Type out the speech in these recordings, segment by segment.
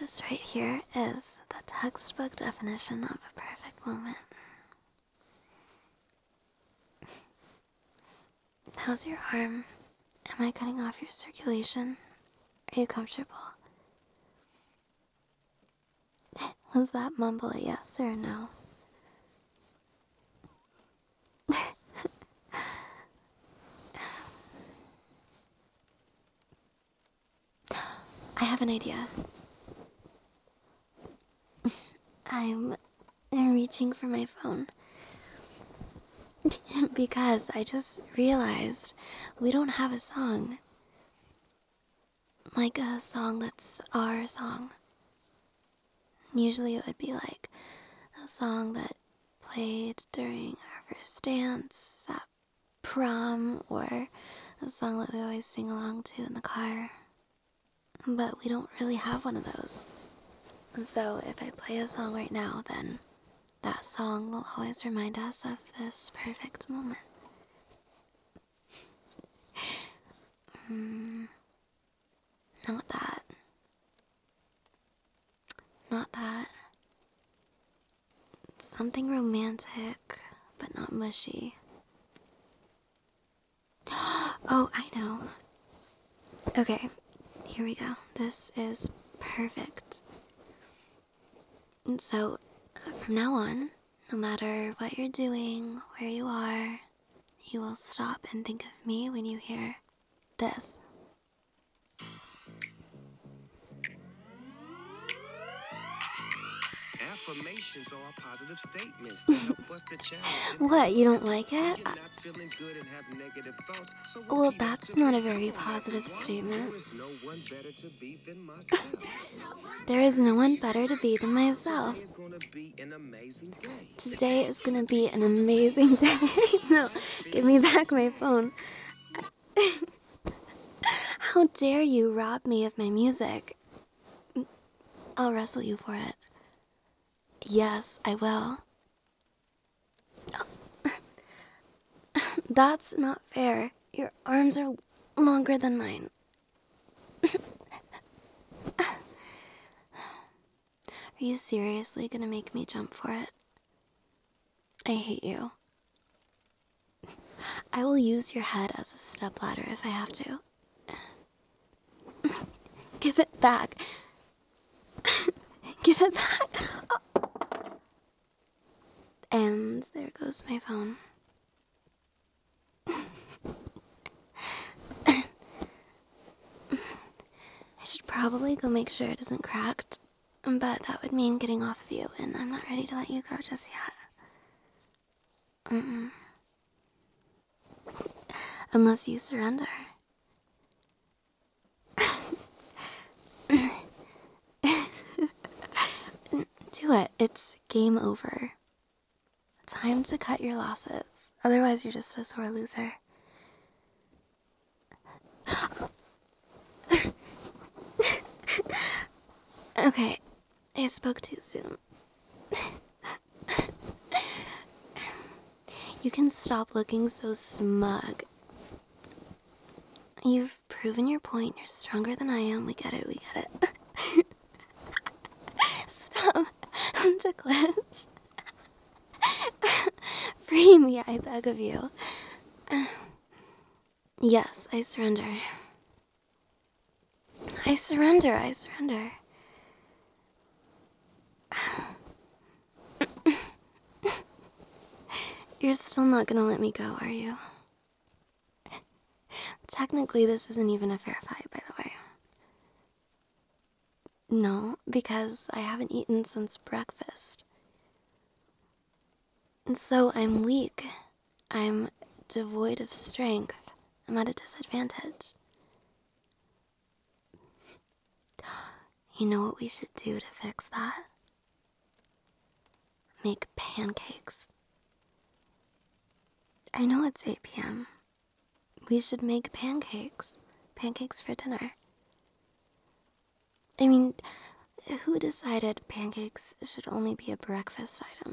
This right here is the textbook definition of a perfect moment. How's your arm? Am I cutting off your circulation? Are you comfortable? Was that mumble a yes or a no? I have an idea. I'm reaching for my phone. Because I just realized we don't have a song. Like a song that's our song. Usually it would be like a song that played during our first dance at prom, or a song that we always sing along to in the car. But we don't really have one of those. So if I play a song right now, then that song will always remind us of this perfect moment. Not that. Not that. Something romantic, but not mushy. Oh, I know. Okay, here we go. This is perfect. And so, from now on, no matter what you're doing, where you are, you will stop and think of me when you hear this. Affirmations are positive statements that help us to challenge. What, you don't like it? You're not feeling good and have negative thoughts, so Well, repeat that's after not me. a very Come on, positive everyone. statement. There is no one better to be than myself. There is no one better to be than myself. Today is gonna be an amazing day. Today is gonna be an amazing day. No, give me back my phone. How dare you rob me of my music? I'll wrestle you for it. Yes, I will. That's not fair. Your arms are longer than mine. Are you seriously gonna make me jump for it? I hate you. I will use your head as a stepladder if I have to. Give it back. Give it back. And there goes my phone. I should probably go make sure it isn't cracked, but that would mean getting off of you, and I'm not ready to let you go just yet. Unless you surrender. Do it. It's game over. Time to cut your losses. Otherwise, you're just a sore loser. Okay, I spoke too soon. You can stop looking so smug. You've proven your point. You're stronger than I am. We get it. We get it. Stop. To clench. Free me, I beg of you. Yes, I surrender. I surrender. I surrender. You're still not gonna let me go, are you? Technically, this isn't even a fair fight, by the way. No, because I haven't eaten since breakfast. And so I'm weak. I'm devoid of strength. I'm at a disadvantage. You know what we should do to fix that? Make pancakes. I know it's 8 p.m. We should make pancakes. Pancakes for dinner. I mean, who decided pancakes should only be a breakfast item?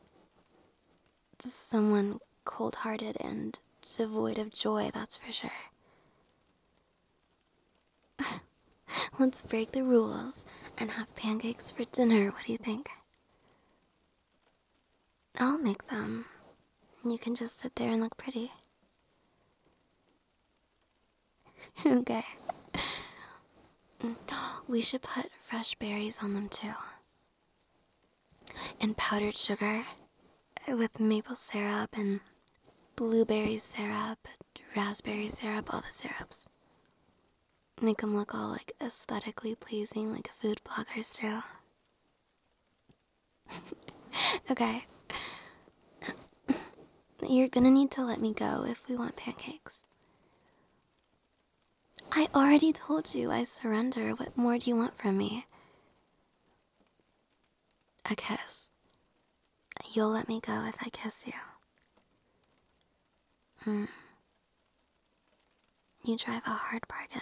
Someone cold-hearted and devoid of joy, that's for sure. Let's break the rules and have pancakes for dinner. What do you think? I'll make them. You can just sit there and look pretty. Okay. We should put fresh berries on them too. And powdered sugar with maple syrup and blueberry syrup, raspberry syrup, all the syrups. Make them look all like aesthetically pleasing like food bloggers do. Okay. You're gonna need to let me go if we want pancakes. I already told you I surrender. What more do you want from me? A kiss. You'll let me go if I kiss you. You drive a hard bargain.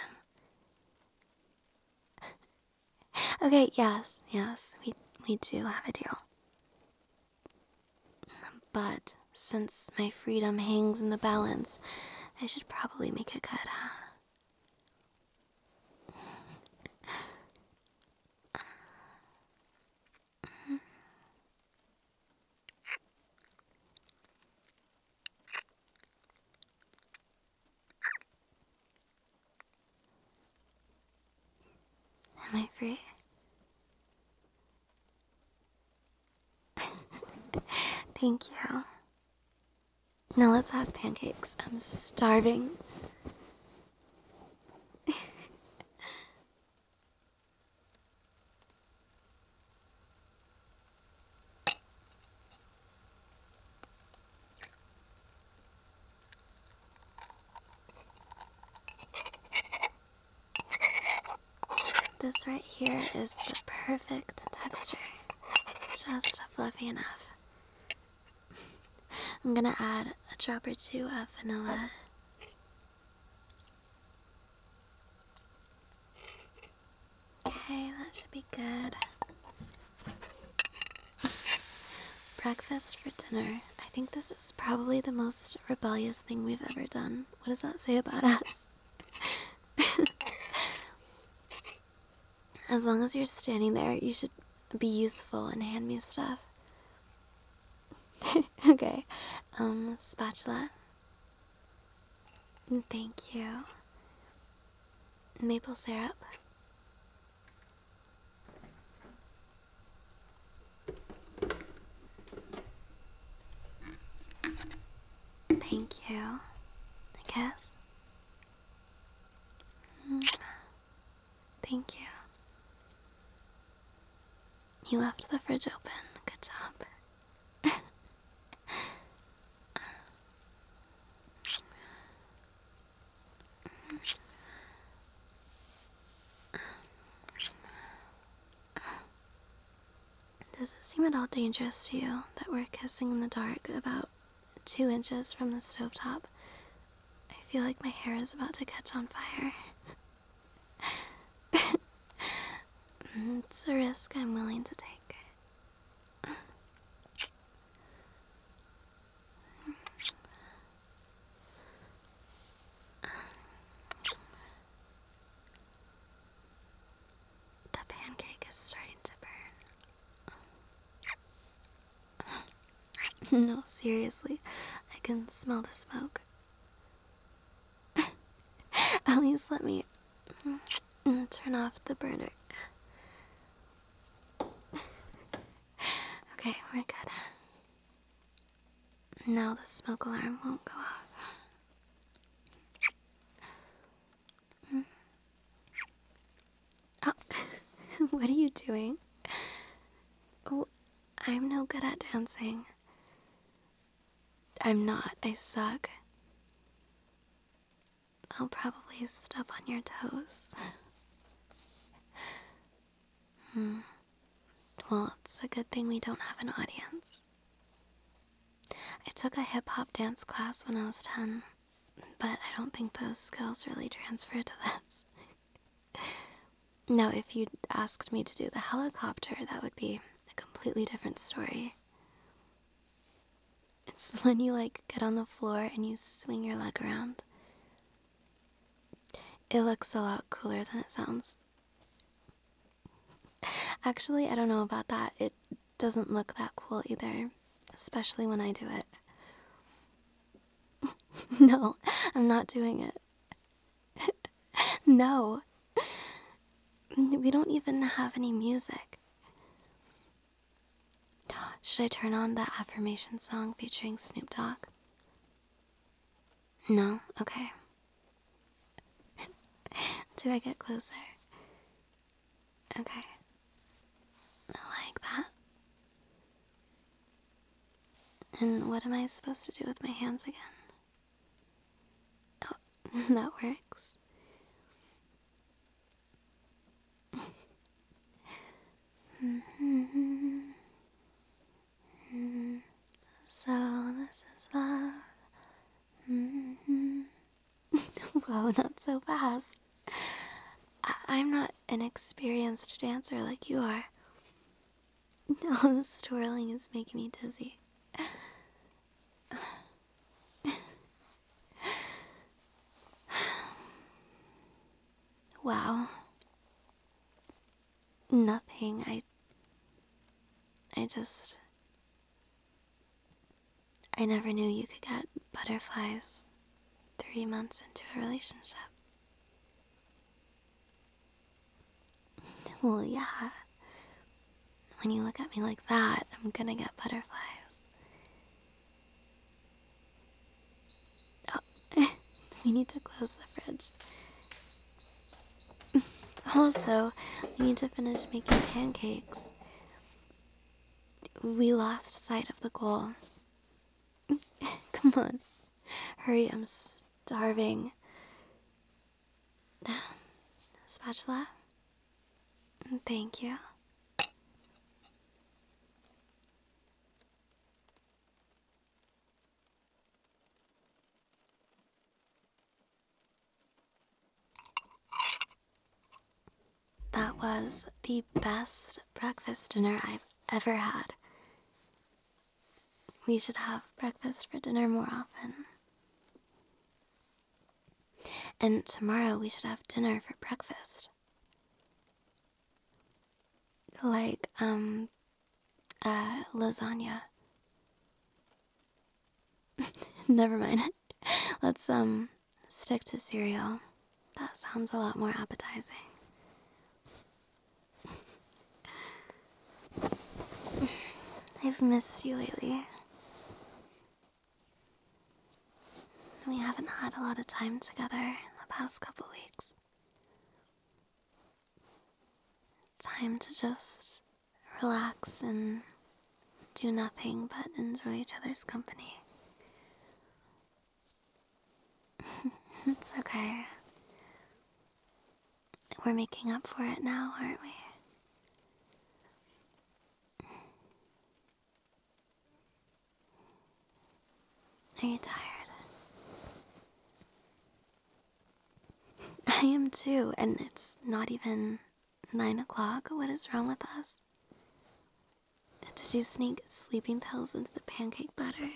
Okay, yes, we do have a deal. But since my freedom hangs in the balance, I should probably make it good, huh? Am I free? Thank you. Now let's have pancakes. I'm starving. This right here is the perfect texture. Just fluffy enough. I'm gonna add a drop or two of vanilla. Okay, that should be good. Breakfast for dinner. I think this is probably the most rebellious thing we've ever done. What does that say about us? As long as you're standing there, you should be useful and hand me stuff. Okay, spatula. Thank you. Maple syrup. Thank you. I guess. Thank you. You left the fridge open. Good job. Does it seem at all dangerous to you that we're kissing in the dark about 2 inches from the stovetop? I feel like my hair is about to catch on fire. It's a risk I'm willing to take. The pancake is starting to burn. No, seriously, I can smell the smoke. At least let me turn off the burner. Okay, we're good. Now the smoke alarm won't go off. Oh, what are you doing? Oh, I'm no good at dancing. I'm not. I suck. I'll probably step on your toes. Well, it's a good thing we don't have an audience. I took a hip-hop dance class when I was 10, but I don't think those skills really transfer to this. Now, if you'd asked me to do the helicopter, that would be a completely different story. It's when you, get on the floor and you swing your leg around. It looks a lot cooler than it sounds. Actually, I don't know about that. It doesn't look that cool either, especially when I do it. No, I'm not doing it. No, we don't even have any music. Should I turn on the affirmation song featuring Snoop Dogg? No? Okay. Do I get closer? Okay. I like that. And what am I supposed to do with my hands again? Oh, that works. So this is love. Whoa, not so fast. I'm not an experienced dancer like you are. All this twirling is making me dizzy. Wow. Nothing. I just. I never knew you could get butterflies 3 months into a relationship. Well, yeah. When you look at me like that, I'm gonna get butterflies. Oh, we need to close the fridge. Also, we need to finish making pancakes. We lost sight of the goal. Come on. Hurry, I'm starving. Spatula? Thank you. That was the best breakfast dinner I've ever had. We should have breakfast for dinner more often. And tomorrow we should have dinner for breakfast. Like, lasagna. Never mind. Let's, stick to cereal. That sounds a lot more appetizing. I've missed you lately. We haven't had a lot of time together the past couple weeks. Time to just relax and do nothing but enjoy each other's company. It's okay. We're making up for it now, aren't we? Are you tired? I am too, and it's not even 9 o'clock. What is wrong with us? Did you sneak sleeping pills into the pancake batter?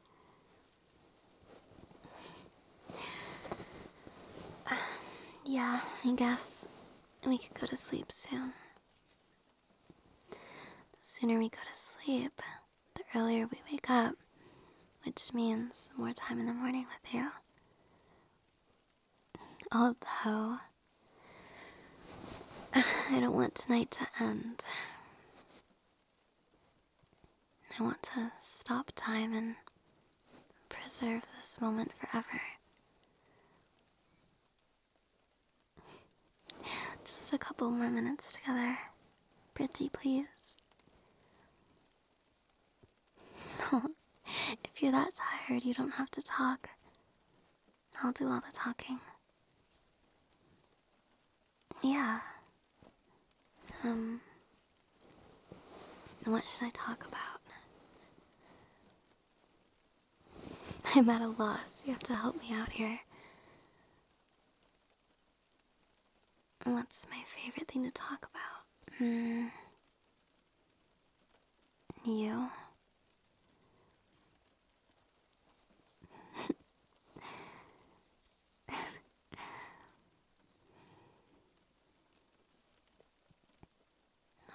Yeah, I guess we could go to sleep soon. The sooner we go to sleep, the earlier we wake up, which means more time in the morning with you. Although, I don't want tonight to end. I want to stop time and preserve this moment forever. Just a couple more minutes together. Pretty, please. No, if you're that tired, you don't have to talk. I'll do all the talking. Yeah. What should I talk about? I'm at a loss. You have to help me out here. What's my favorite thing to talk about? You.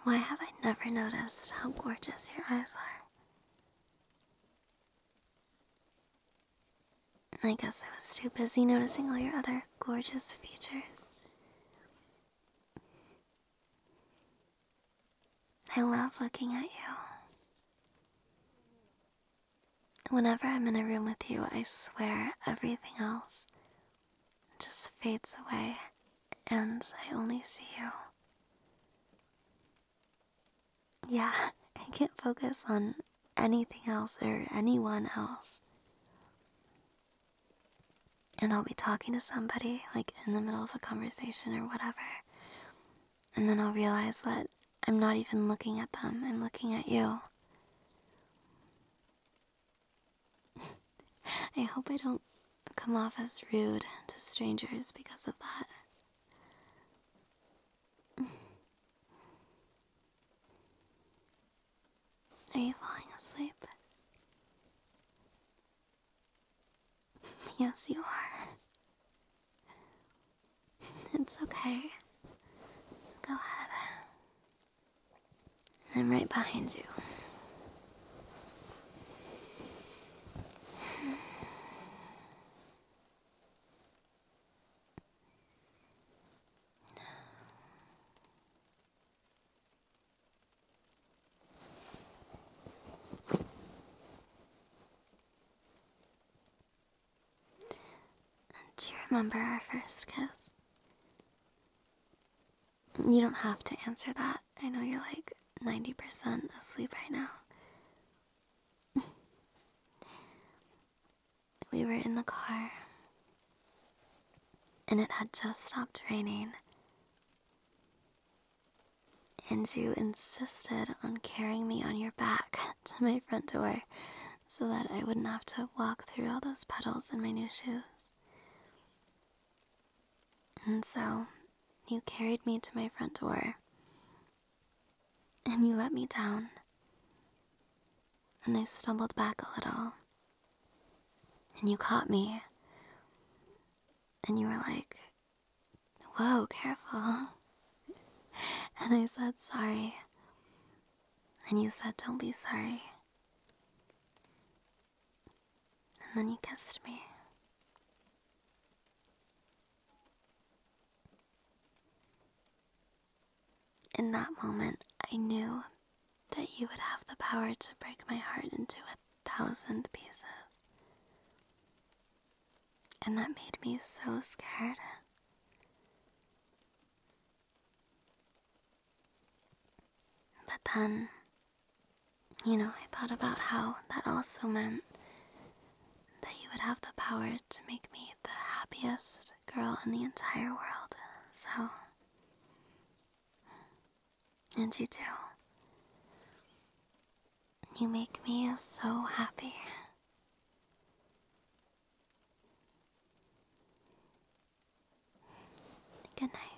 Why have I never noticed how gorgeous your eyes are? I guess I was too busy noticing all your other gorgeous features. I love looking at you. Whenever I'm in a room with you, I swear everything else just fades away and I only see you. Yeah, I can't focus on anything else or anyone else. And I'll be talking to somebody, like in the middle of a conversation or whatever. And then I'll realize that I'm not even looking at them, I'm looking at you. I hope I don't come off as rude to strangers because of that. Are you falling asleep? Yes, you are. It's okay. Go ahead. I'm right behind you. Do you remember our first kiss? You don't have to answer that. I know you're like 90% asleep right now. We were in the car, and it had just stopped raining. And you insisted on carrying me on your back to my front door so that I wouldn't have to walk through all those puddles in my new shoes. And so, you carried me to my front door, and you let me down. And I stumbled back a little, and you caught me, and you were like, "Whoa, careful." And I said, "Sorry." And you said, "Don't be sorry." And then you kissed me. In that moment, I knew that you would have the power to break my heart into 1,000 pieces. And that made me so scared. But then, I thought about how that also meant that you would have the power to make me the happiest girl in the entire world. So, and you do. You make me so happy. Good night.